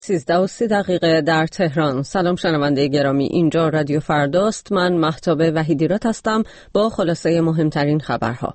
13:30 در تهران. سلام شنونده گرامی، اینجا رادیو فرداست. من مهتاب وحیدیرات هستم با خلاصه مهمترین خبرها.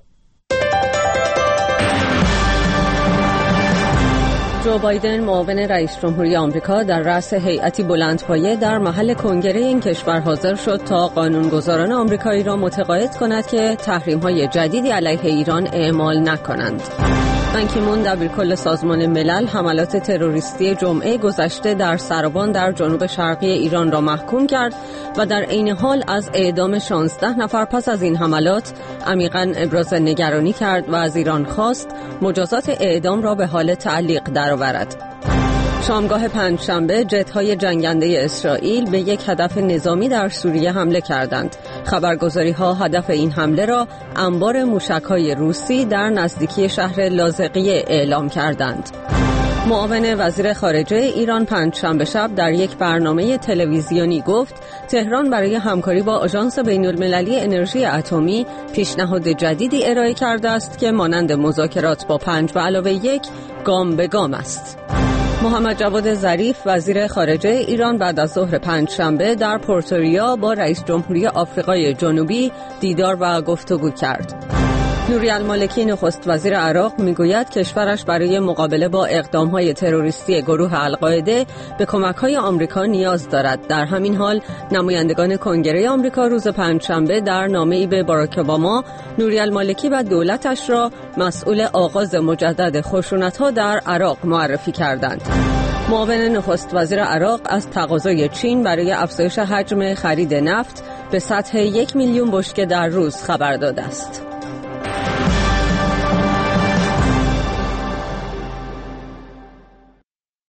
جو بایدن معاون رئیس جمهوری آمریکا در رأس هیئتی بلندپایه در محل کنگره این کشور حاضر شد تا قانونگذاران آمریکایی را متقاعد کند که تحریم‌های جدیدی علیه ایران اعمال نکنند. بان کی مون دبیرکل سازمان ملل حملات تروریستی جمعه گذشته در سروان در جنوب شرقی ایران را محکوم کرد و در عین حال از اعدام 16 نفر پس از این حملات عمیقاً ابراز نگرانی کرد و از ایران خواست مجازات اعدام را به حال تعلیق درآورد. شامگاه پنجشنبه جت‌های جنگنده اسرائیل به یک هدف نظامی در سوریه حمله کردند. خبرگزاری‌ها هدف این حمله را انبار موشک‌های روسی در نزدیکی شهر لاذقیه اعلام کردند. معاون وزیر خارجه ایران پنجشنبه شب در یک برنامه تلویزیونی گفت تهران برای همکاری با آژانس بین‌المللی انرژی اتمی پیشنهاد جدیدی ارائه کرده است که مانند مذاکرات با 5+1 گام به گام است. محمد جواد ظریف وزیر خارجه ایران بعد از ظهر پنجشنبه در پورتوریا با رئیس جمهوری آفریقای جنوبی دیدار و گفتگو کرد. نوری المالکی نخست وزیر عراق میگوید کشورش برای مقابله با اقدام‌های تروریستی گروه القاعده به کمک‌های آمریکا نیاز دارد. در همین حال نمایندگان کنگره آمریکا روز پنجشنبه در نامه‌ای به باراک اوباما نوری المالکی و دولتش را مسئول آغاز مجدد خشونت‌ها در عراق معرفی کردند. معاون نخست وزیر عراق از تقاضای چین برای افزایش حجم خرید نفت به سطح 1 میلیون بشکه در روز خبر داده است.